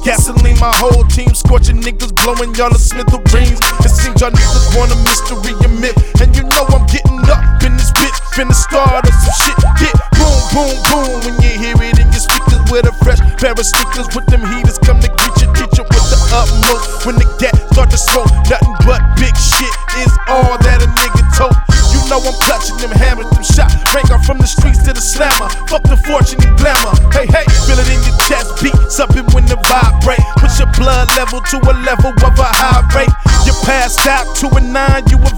gasoline, my whole team scorching niggas, blowing y'all the smithereens. It seems y'all niggas want a mystery and myth, and you know I'm getting up in this bitch, finna start up some shit. Get boom, boom, boom when you hear it in your speakers with a fresh pair of sneakers with them heaters come to greet you with the utmost. When the gat start to smoke, nothing but big shit is all that a nigga told. You know I'm clutching them hammers, them shots rank off from the streets to the slammer. Fuck the fortune and glamour. Hey, hey, feel it in your chest, beat something when the vibrate. Push your blood level to a level of a high rate. You passed out to a 9, you a